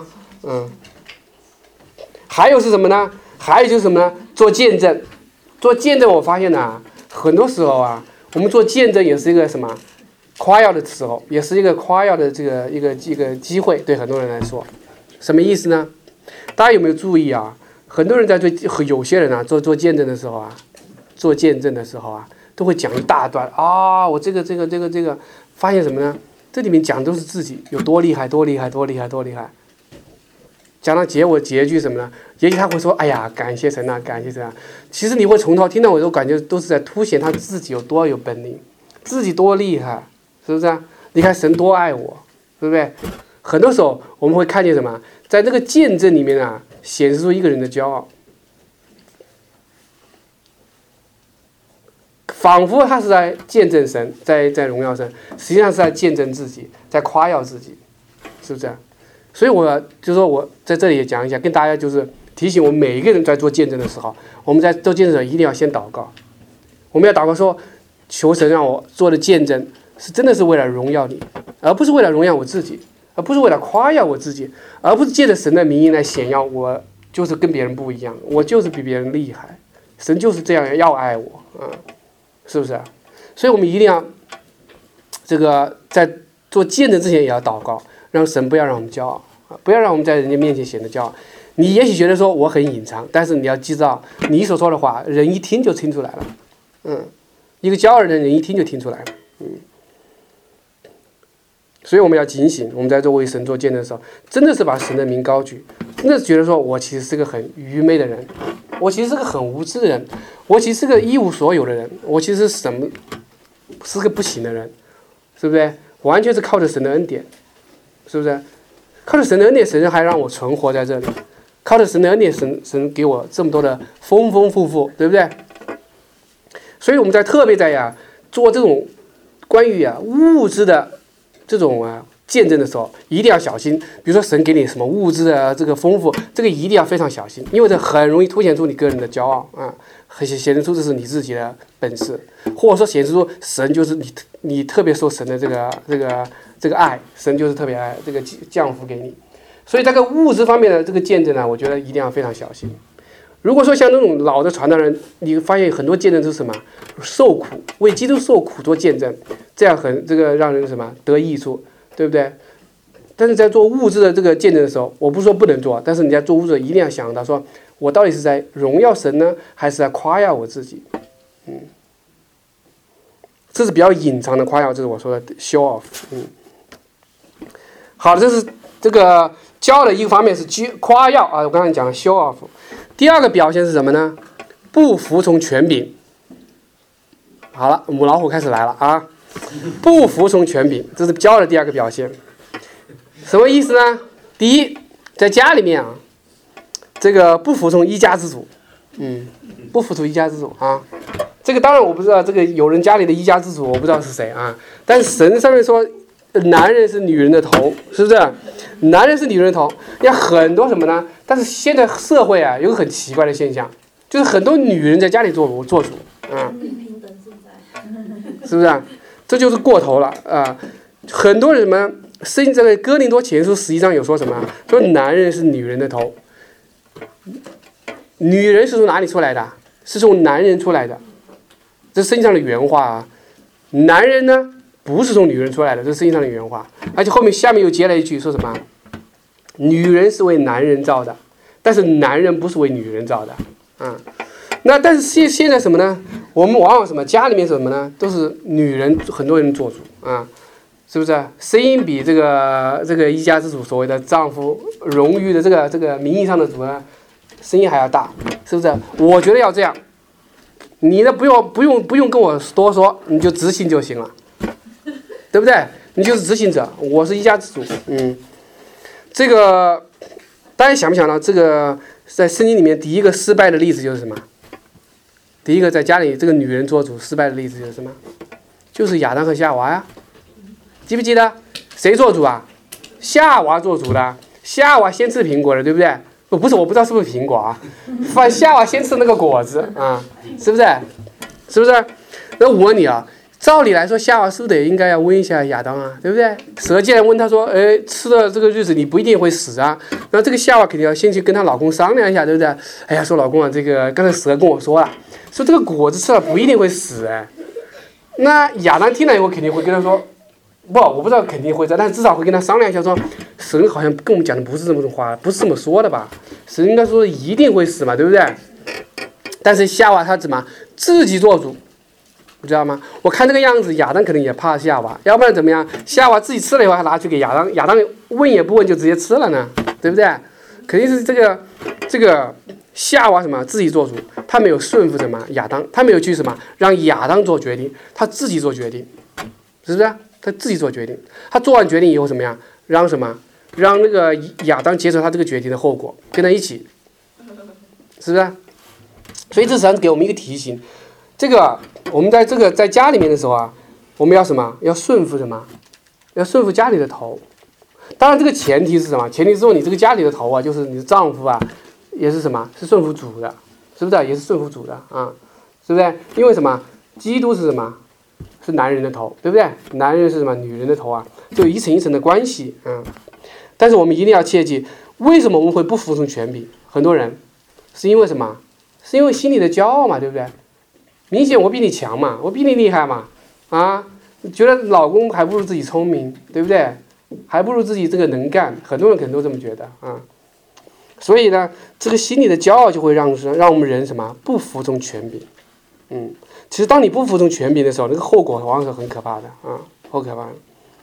还有是什么呢？还有就是什么呢？做见证，我发现呢，很多时候啊，我们做见证也是一个什么夸耀的时候，也是一个夸耀的这个一个机会，对很多人来说，什么意思呢？大家有没有注意啊？很多人在有些人啊做见证的时候啊，都会讲一大段啊，我这个，发现什么呢？这里面讲都是自己有多厉害。讲到结局什么呢？结局他会说：“哎呀，感谢神啊，感谢神啊！”其实你会从头听到尾，都感觉都是在凸显他自己有多有本领，自己多厉害，是不是啊？你看神多爱我，对不对？很多时候我们会看见什么？在这个见证里面啊，显示出一个人的骄傲，仿佛他是在见证神，在荣耀神，实际上是在见证自己，在夸耀自己，是不是啊？所以我在这里也讲一下，跟大家就是提醒我们每一个人在做见证的时候，我们在做见证的时候一定要先祷告。我们要祷告说，求神让我做的见证是真的是为了荣耀你，而不是为了荣耀我自己，而不是为了夸耀我自己，而不是借着神的名义来显耀我就是跟别人不一样，我就是比别人厉害，神就是这样要爱我啊，是不是啊？所以我们一定要这个在做见证之前也要祷告，让神不要让我们骄傲啊，不要让我们在人家面前显得骄傲。你也许觉得说我很隐藏，但是你要记到你所说的话，人一听就听出来了。一个骄傲的人一听就听出来了。所以我们要警醒，我们在做为神做见证的时候，真的是把神的名高举，真的是觉得说我其实是个很愚昧的人，我其实是个很无知的人，我其实是个一无所有的人，我其实是个不行的人，是不是？完全是靠着神的恩典，是不是？靠着神的恩典，神还让我存活在这里，靠着神的恩典，神给我这么多的丰丰富富，对不对？所以我们特别在做这种关于物质的见证的时候，一定要小心。比如说神给你什么物质的这个丰富，这个一定要非常小心，因为这很容易凸显出你个人的骄傲啊，显示出这是你自己的本事，或者说显示出神就是你特别受神的这个爱，神就是特别爱这个降福给你。所以这个物质方面的这个见证呢，我觉得一定要非常小心。如果说像那种老的传道人，你发现很多见证是什么？受苦，为基督受苦做见证，这样让人什么得益处，对不对？但是在做物质的这个见证的时候，我不是说不能做，但是你在做物质一定要想到说，我到底是在荣耀神呢，还是在夸耀我自己？这是比较隐藏的夸耀，这是我说的 show off。好的，这是这个骄傲的一个方面是夸耀啊，我刚才讲了 show off。第二个表现是什么呢？不服从权柄。好了，母老虎开始来了啊！不服从权柄，这是骄傲的第二个表现。什么意思呢？第一，在家里面啊，这个不服从一家之主，不服从一家之主啊。这个当然我不知道，这个有人家里的一家之主我不知道是谁啊。但是神上面说，男人是女人的头，是不是？男人是女人的头，要很多什么呢？但是现在社会啊，有个很奇怪的现象，就是很多女人在家里做主啊，是不是啊？这就是过头了啊！很多人什么？圣经这个哥林多前书11章有说什么？说男人是女人的头，女人是从哪里出来的？是从男人出来的，这是圣经上的原话啊。男人呢，不是从女人出来的，这是圣经上的原话。而且下面又接了一句，说什么？女人是为男人造的，但是男人不是为女人造的啊。那但是现在什么呢？我们往往什么家里面什么呢？都是女人，很多人做主啊，是不是？谁比这个一家之主所谓的丈夫荣誉的这个名义上的主呢，声音还要大，是不是？我觉得要这样，你呢不用跟我多说，你就执行就行了，对不对？你就是执行者，我是一家之主，这个大家想不想到？这个在圣经里面第一个失败的例子就是什么？第一个在家里这个女人做主失败的例子就是什么？就是亚当和夏娃呀，记不记得？谁做主啊？夏娃做主的。夏娃先吃苹果的，对不对？不是，我不知道是不是苹果啊。反正夏娃先吃那个果子啊，是不是？是不是？那我问你啊，照理来说，夏娃是不是得应该要问一下亚当啊，对不对？蛇既然问他说，吃了这个日子你不一定会死啊，那这个夏娃肯定要先去跟她老公商量一下，对不对？哎呀，说老公啊，这个刚才蛇跟我说了，说这个果子吃了不一定会死哎。那亚当听了以后肯定会跟他说，不，我不知道肯定会这样，但至少会跟他商量一下说，神好像跟我们讲的不是这么种话，不是这么说的吧？神应该说一定会死嘛，对不对？但是夏娃她怎么自己做主？你知道吗？我看这个样子，亚当可能也怕夏娃，要不然怎么样？夏娃自己吃了以后还拿去给亚当，亚当问也不问就直接吃了呢，对不对？肯定是这个夏娃什么自己做主，他没有顺服什么亚当，他没有去什么让亚当做决定，他自己做决定，是不是？他自己做决定，他做完决定以后怎么样？让什么？让那个亚当接受他这个决定的后果，跟他一起，是不是？所以这实际上给我们一个提醒。这个我们在家里面的时候啊，我们要什么？要顺服什么？要顺服家里的头。当然，这个前提是什么？前提是说你这个家里的头啊，就是你的丈夫啊，也是什么？是顺服主的，是不是？也是顺服主的啊，是不是？因为什么？基督是什么？是男人的头，对不对？男人是什么？女人的头啊，就一层一层的关系啊。但是我们一定要切记，为什么我们会不服从权柄？很多人是因为什么？是因为心里的骄傲嘛，对不对？明显我比你强嘛，我比你厉害嘛，啊，觉得老公还不如自己聪明，对不对？还不如自己这个能干，很多人可能都这么觉得啊。所以呢，这个心里的骄傲就会让我们人什么不服从权柄。其实当你不服从权柄的时候，那个后果往往是很可怕的啊，好可怕的。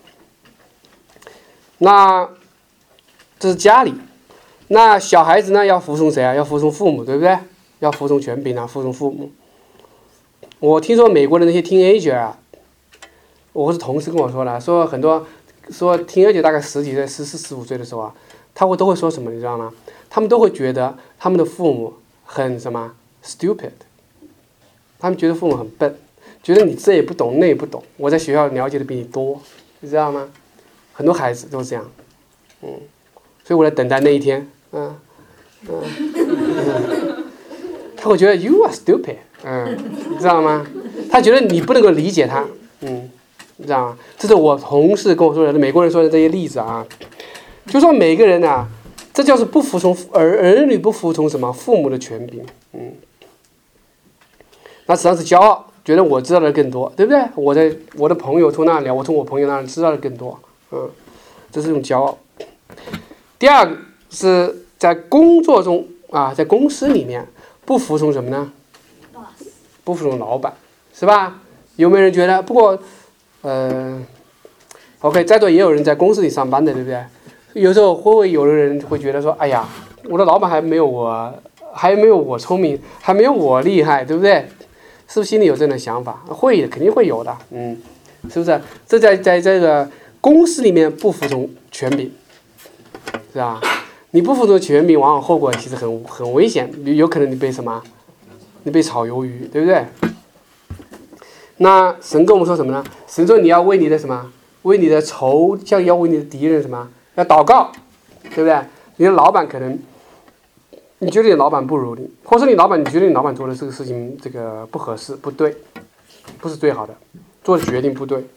那这是家里，那小孩子呢要服从谁啊？要服从父母，对不对？要服从权柄啊，服从父母。我听说美国的那些 teenager 啊，我是同事跟我说的，说很多说 teenager 大概10几岁、14、15岁的时候啊，都会说什么，你知道吗？他们都会觉得他们的父母很什么 stupid， 他们觉得父母很笨，觉得你这也不懂那也不懂，我在学校了解的比你多，你知道吗？ 很多孩子都是这样，所以我在等待那一天，他会觉得 you are stupid，你知道吗？他觉得你不能够理解他，你知道吗？这是我同事跟我说的，美国人说的这些例子啊，就说每个人啊，这叫是不服从儿女不服从什么父母的权柄，那实际上是骄傲，觉得我知道的更多，对不对？我的朋友从那里，我从我朋友那里知道的更多，这是一种骄傲。第二个是在工作中啊，在公司里面不服从什么呢？不服从老板，是吧？有没有人觉得？不过，OK， 在座也有人在公司里上班的，对不对？有时候会不会有的人会觉得说，哎呀，我的老板还没有我聪明，还没有我厉害，对不对？是不是心里有这样的想法？会，肯定会有的，是不是？这在这个公司里面不服从权柄，是吧？你不服从权柄，往往后果其实很危险，有可能你被什么？你被炒鱿鱼，对不对？那神跟我们说什么呢？神说你要为你的什么？为你的仇将，要为你的敌人什么？要祷告，对不对？你的老板可能，你觉得你老板不如你，或者你觉得你老板做的这个事情这个不合适、不对，不是最好的，做的决定不对。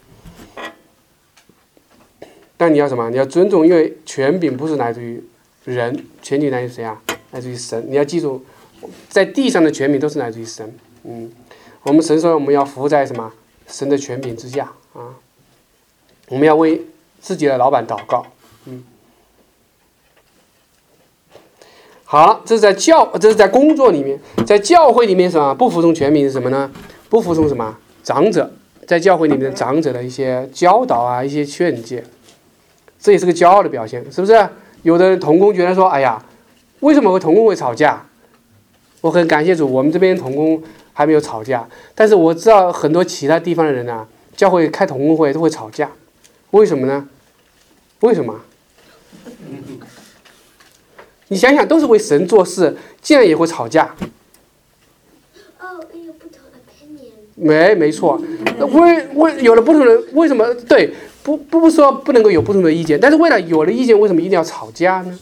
但你要什么？你要尊重，因为权柄不是来自于人，权柄来自于谁啊？来自于神。你要记住，在地上的权柄都是来自于神。我们神说我们要服在什么？神的权柄之下啊。我们要为自己的老板祷告。好了，这是在工作里面，在教会里面什么？不服从权柄是什么呢？不服从什么？长者，在教会里面长者的一些教导啊，一些劝诫，这也是个骄傲的表现，是不是？有的同工觉得说，哎呀，为什么同工会吵架？我很感谢主，我们这边同工还没有吵架，但是我知道很多其他地方的人啊，教会开同工会都会吵架，为什么呢？为什么？你想想，都是为神做事，竟然也会吵架。 有不同的没错，有了不同人，为什么？对，不说不能够有不同的意见，但是为了有了意见，为什么一定要吵架呢？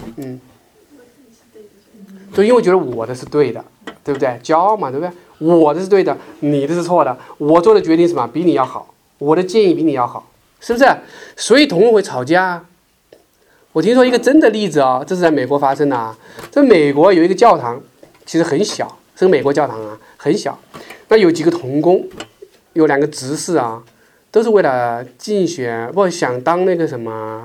就因为觉得我的是对的，对不对？骄傲嘛，对不对？我的是对的，你的是错的，我做的决定什么比你要好，我的建议比你要好，是不是？所以同工会吵架。我听说一个真的例子啊，这是在美国发生的啊。在美国有一个教堂，其实很小，是个美国教堂啊，很小。那有几个同工，有2个执事啊，都是为了竞选，不想当那个什么，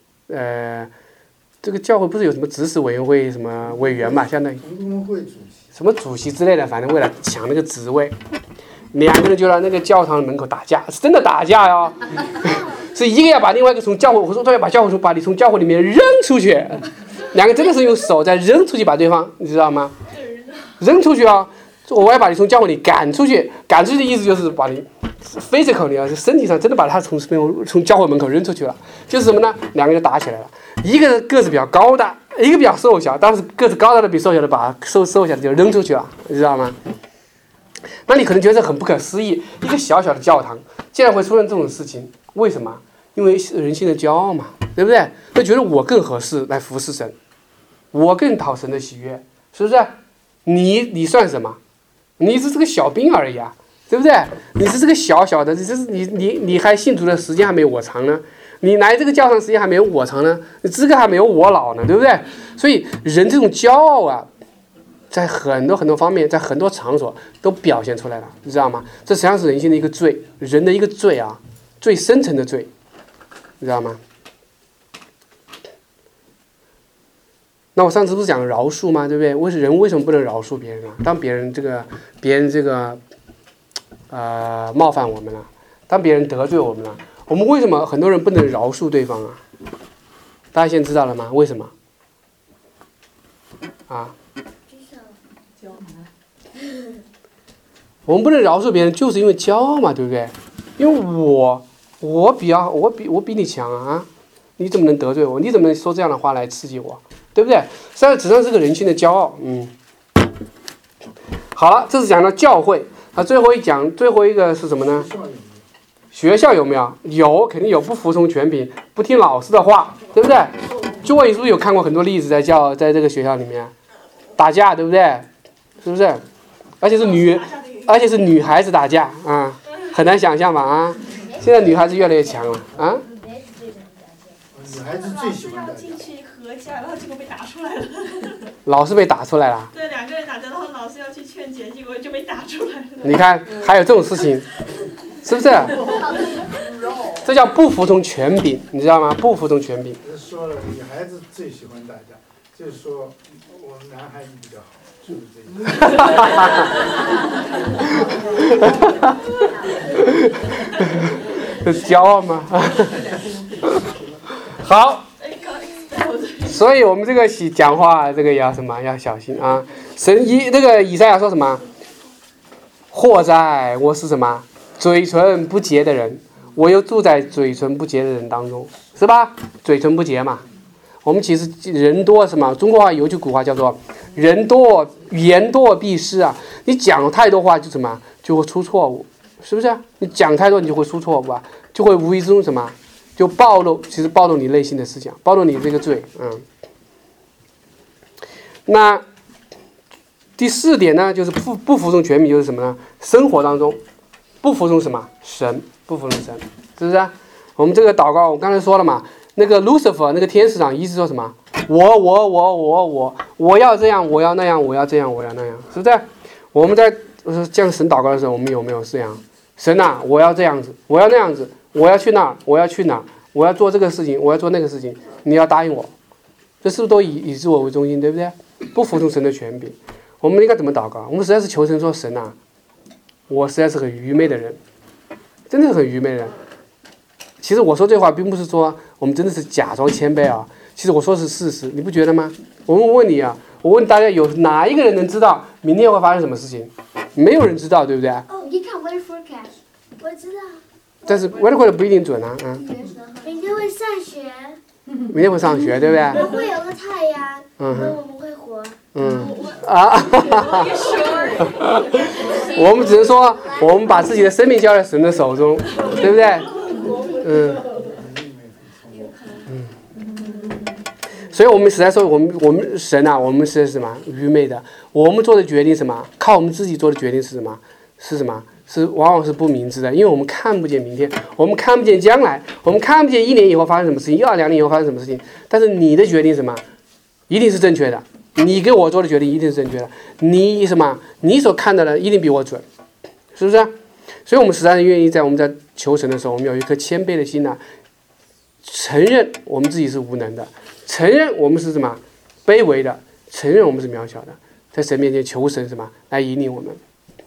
这个教会不是有什么执事委员会什么委员嘛，相当于什么主席之类的，反正为了抢那个职位，2个人就在那个教堂门口打架，是真的打架哟。是一个要把另外一个从教会，我说他要把你从教会里面扔出去，2个真的是用手在扔出去把对方，你知道吗？扔出去啊！我要把你从教会里赶出去，赶出去的意思就是把你physically啊，身体上真的把他从教会门口扔出去了，就是什么呢？2个人打起来了，一个个子比较高大，一个比较瘦小，当时个子高大的比瘦小的把瘦小的就扔出去了，你知道吗？那你可能觉得很不可思议，一个小小的教堂竟然会出现这种事情。为什么？因为人性的骄傲嘛，对不对？他觉得我更合适来服侍神，我更讨神的喜悦，是不是？你算什么？你是这个小兵而已啊，对不对？你是这个小小的，你还信主的时间还没有我长呢，你来这个教堂时间还没有我长呢，你资格还没有我老呢，对不对？所以人这种骄傲啊，在很多方面，在很多场所都表现出来了，你知道吗？这实际上是人性的一个罪，人的一个罪啊。最深层的罪，你知道吗？那我上次不是讲饶恕吗？对不对？人为什么不能饶恕别人啊？当别人这个冒犯我们了，当别人得罪我们了，我们为什么很多人不能饶恕对方啊？大家现在知道了吗？为什么？啊？我们不能饶恕别人，就是因为骄傲嘛，对不对？因为我比你强啊，你怎么能得罪我？你怎么能说这样的话来刺激我？对不对？实际上是个人性的骄傲。好了，这是讲到教会。最后一个是什么呢？ 学校有没有？有，肯定有不服从权柄、不听老师的话，对不对？就我是不是有看过很多例子在这个学校里面打架，对不对？是不是？而且是女孩子打架啊，很难想象吧啊？现在女孩子越来越强了啊。 女孩子最喜欢打架。 进去和架，然后结果被打出来了。 老师被打出来了。 对，2个人打架，然后老师要去劝解，结果就被打出来了。 你看，还有这种事情，是不是？这叫不服从权柄，你知道吗？不服从权柄。 说了，女孩子最喜欢打架，就是说我们男孩子比较好，是不是这是骄傲吗？好，所以我们这个讲话这个也要什么？要小心啊！这个以赛亚说什么？祸哉，我是什么？嘴唇不洁的人，我又住在嘴唇不洁的人当中，是吧？嘴唇不洁嘛。我们其实人多什么？中国话有句古话叫做“人多言多必失”啊。你讲太多话就什么？就会出错误，是不是？你讲太多你就会出错误啊，就会无意中什么？就暴露你内心的思想，暴露你这个罪。那第4点呢，就是不服从权柄，就是什么呢？生活当中不服从什么？神，不服从神，是不是？我们这个祷告，我刚才说了嘛，那个 Lucifer 那个天使长一直说什么？我要这样，我要那样，我要这样，我要那样，是不是？我们在向神祷告的时候，我们有没有这样？神啊，我要这样子，我要那样子，我要去哪儿，我要去哪儿，我要做这个事情，我要做那个事情，你要答应我。这是不是都以自我为中心，对不对？不服从神的权柄，我们应该怎么祷告？我们实在是求神说，神啊，我实在是很愚昧的人，真的是很愚昧的人。其实我说这话并不是说我们真的是假装谦卑啊，其实我说的是事实，你不觉得吗？我问你啊，我问大家，有哪一个人能知道明天会发生什么事情？没有人知道，对不对？ 你看 weather forecast， 我知道。 但是 weather forecast 不一定准啊， 明天会上学。 明天会上学，对不对？ 我会有个太阳，我们会活。 我们只能说，我们把自己的生命交在神的手中，对不对？所以我们实在说，我们神啊，我们是什么？愚昧的。我们做的决定什么？靠我们自己做的决定是什么？是什么？是往往是不明智的，因为我们看不见明天，我们看不见将来，我们看不见1年以后发生什么事情，2年以后发生什么事情。但是你的决定什么？一定是正确的。你给我做的决定一定是正确的。你什么？你所看到的一定比我准，是不是？所以我们实在是愿意在我们在求神的时候，我们有一颗谦卑的心呢，承认我们自己是无能的，承认我们是什么卑微的，承认我们是渺小的，在神面前求神什么来引领我们。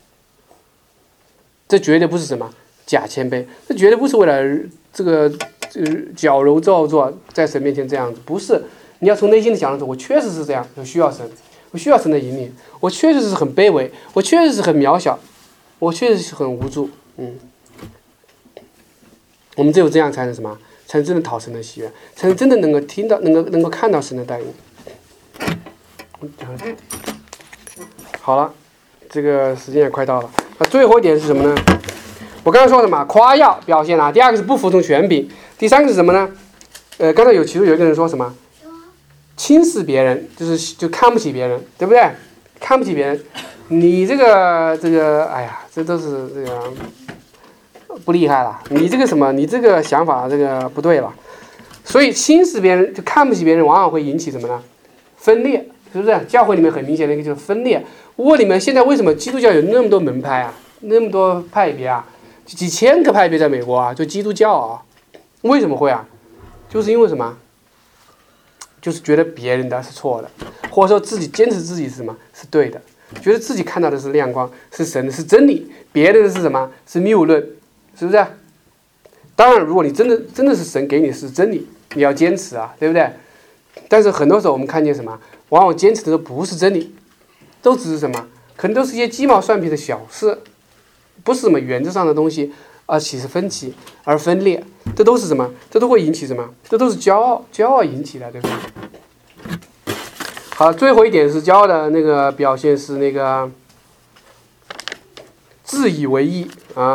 这绝对不是什么假谦卑，这绝对不是为了这个矫揉造作在神面前这样子，不是。你要从内心的角度说，我确实是这样，我需要神，我需要神的引领，我确实是很卑微，我确实是很渺小，我确实是很无助。我们只有这样才能什么？才能真的讨神的喜悦，才能真的能够听到，能够看到神的带领。好了，这个时间也快到了。那最后一点是什么呢？我刚才说什么？夸耀表现啊。第2个是不服从权柄。第3个是什么呢？刚才其中有一个人说什么？轻视别人，就看不起别人，对不对？看不起别人，你这个，哎呀，这都是这个不厉害了。你这个什么？你这个想法这个不对了。所以轻视别人，就看不起别人，往往会引起什么呢？分裂，是不是？教会里面很明显的一个就是分裂。窝里面现在为什么基督教有那么多门派啊，那么多派别啊，几千个派别在美国啊，就基督教啊，为什么会啊？就是因为什么？就是觉得别人的是错的，或者说自己坚持自己是什么是对的，觉得自己看到的是亮光，是神的，是真理，别人的是什么是谬论，是不是？当然，如果你真的是神给你是真理，你要坚持啊，对不对？但是很多时候我们看见什么，往往坚持的都不是真理。都只是什么？可能都是一些鸡毛蒜皮的小事，不是什么原则上的东西，而起是分歧而分裂，这都是什么？这都会引起什么？这都是骄傲引起的，对不对？好，最后一点是骄傲的那个表现是那个自以为意啊，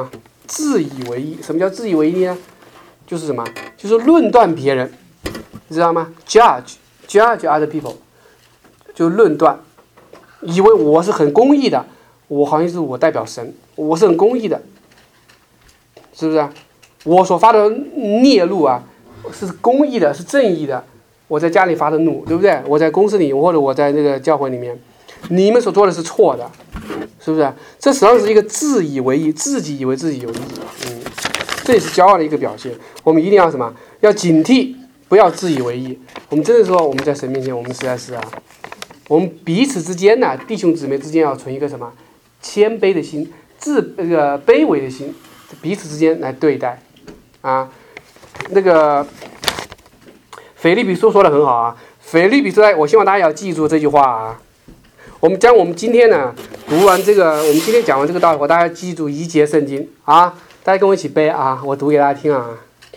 自以为意。什么叫自以为意呢？就是什么？就是论断别人，你知道吗 ？Judge other people， 就论断，以为我是很公义的，我好像是我代表神，我是很公义的，是不是啊？我所发的孽怒啊，是公义的，是正义的。我在家里发的怒，对不对？我在公司里，或者我在那个教会里面，你们所做的是错的，是不是？这实际上是一个自以为意，自己以为自己有意义。这也是骄傲的一个表现。我们一定要什么？要警惕，不要自以为意。我们真的说，我们在神面前，我们实在是我们彼此之间呢，弟兄姊妹之间要存一个什么？谦卑的心，卑微的心，彼此之间来对待啊。那个腓立比书说的很好啊。腓立比书，我希望大家要记住这句话啊。我们今天呢读完这个，我们今天讲完这个道理后，大家记住一节圣经啊，大家跟我一起背啊，我读给大家听啊。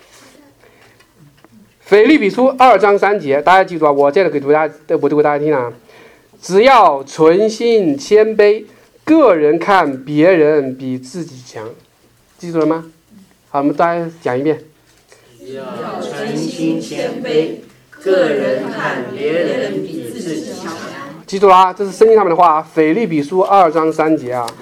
腓立比书2章3节，大家记住啊，我这里我读给大家听啊。只要存心谦卑，个人看别人比自己强，记住了吗？好，我们大家讲一遍。 只要存心谦卑，个人看别人比自己强。 记住了啊，这是圣经上面的话，腓立比书2章3节啊。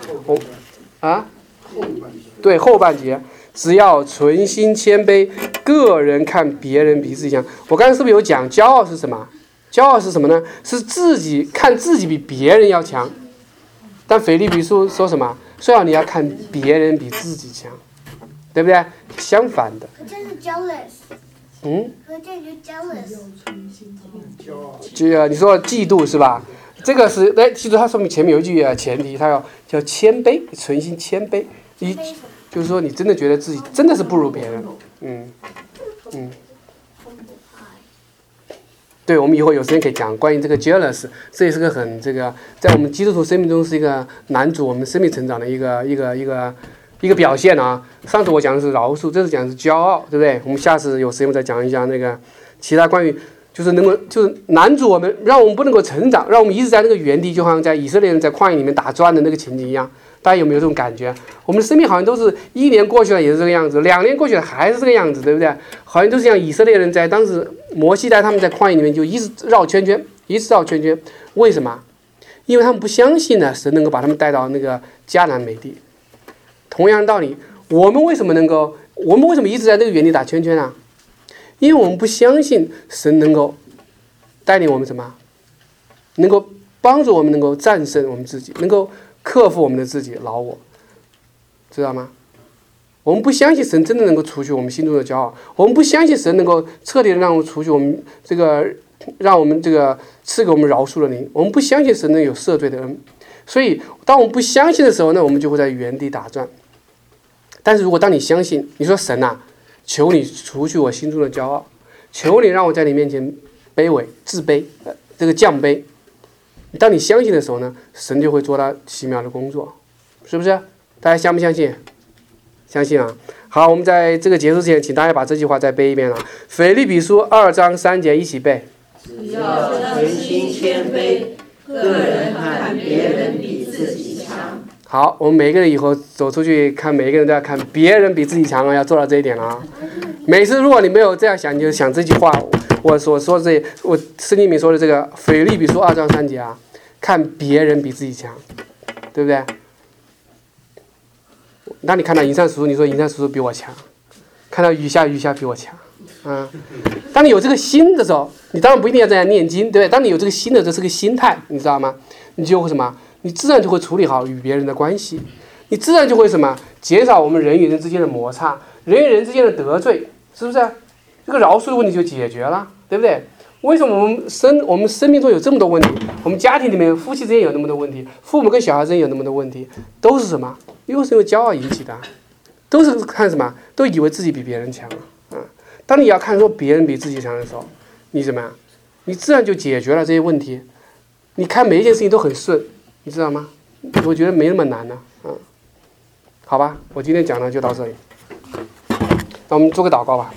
对，后半节，只要存心谦卑，个人看别人比自己强。我刚才是不是有讲骄傲是什么？骄傲是什么呢？是自己看自己比别人要强。但腓立比书说什么？说要你要看别人比自己强，对不对？相反的。 这是 jealous。和这就 jealous。 这个你说嫉妒是吧？这个是记住它说明前面有一句前提，它要叫谦卑，存心谦卑。就是说你真的觉得自己真的是不如别人。对，我们以后有时间可以讲关于这个 jealous， 这也是个很在我们基督徒生命中是一个男主我们生命成长的一个表现啊。上次我讲的是饶恕，这次讲的是骄傲，对不对？我们下次有时间我再讲一下那个其他关于就是男主我们让我们不能够成长，让我们一直在那个原地，就好像在以色列人在旷野里面打转的那个情景一样。大家有没有这种感觉？我们的生命好像都是1年过去了也是这个样子，2年过去了还是这个样子，对不对？好像都是像以色列人在当时摩西带他们在旷野里面就一直绕圈圈，一直绕圈圈。为什么？因为他们不相信呢，神能够把他们带到那个迦南美地。同样的道理，我们为什么一直在那个原地打圈圈啊？因为我们不相信神能够带领我们什么，能够帮助我们能够战胜我们自己，能够克服我们的自己老我，知道吗？我们不相信神真的能够除去我们心中的骄傲，我们不相信神能够彻底的让我们除去我们让我们赐给我们饶恕的灵，我们不相信神能有赦罪的恩。所以当我们不相信的时候呢，我们就会在原地打转。但是如果当你相信，你说神啊，求你除去我心中的骄傲，求你让我在你面前卑微自卑，降卑。当你相信的时候呢，神就会做他奇妙的工作，是不是？大家相不相信？相信啊！好，我们在这个结束之前，请大家把这句话再背一遍了。腓立比书2章3节一起背。 只要存心谦卑，个人看别人比自己强。 好，我们每个人以后走出去看，每个人都要看别人比自己强啊，要做到这一点了啊！每次如果你没有这样想，你就想这句话，我所说的我圣经里面说的这个腓立比书2章3节啊，看别人比自己强，对不对？当你看到银善叔叔，你说银善叔叔比我强；看到雨下比我强，当你有这个心的时候，你当然不一定要这样念经，对不对？当你有这个心的，这是个心态，你知道吗？你就会什么？你自然就会处理好与别人的关系，你自然就会什么？减少我们人与人之间的摩擦，人与人之间的得罪，是不是？这个饶恕的问题就解决了，对不对？为什么我们生命中有这么多问题？我们家庭里面夫妻之间有那么多问题，父母跟小孩之间有那么多问题，都是什么？又是因为骄傲引起的，都是看什么？都以为自己比别人强啊！当你要看说别人比自己强的时候，你怎么样？你自然就解决了这些问题。你看每一件事情都很顺，你知道吗？我觉得没那么难呢，好吧，我今天讲的就到这里。那我们做个祷告吧。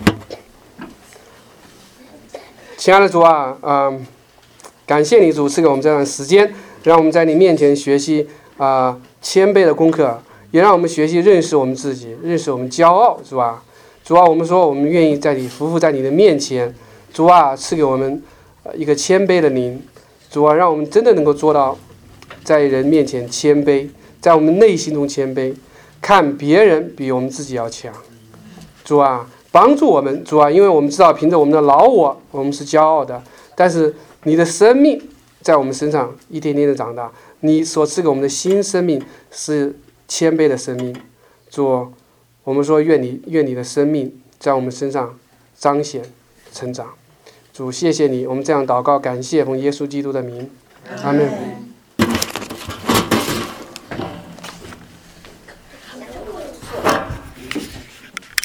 亲爱的主啊，感谢你主赐给我们这段时间，让我们在你面前学习谦卑的功课， 也让我们学习认识我们自己，认识我们骄傲，主啊。主啊，我们说我们愿意匍匐在你的面前，主啊，赐给我们一个谦卑的灵，主啊，让我们真的能够做到在人面前谦卑，在我们内心中谦卑，看别人比我们自己要强。主啊，帮助我们，主啊，因为我们知道凭着我们的老我们是骄傲的，但是你的生命在我们身上一天天的长大，你所赐给我们的新生命是谦卑的生命。主，我们说愿你的生命在我们身上彰显成长。主，谢谢你，我们这样祷告感谢，奉耶稣基督的名，阿们。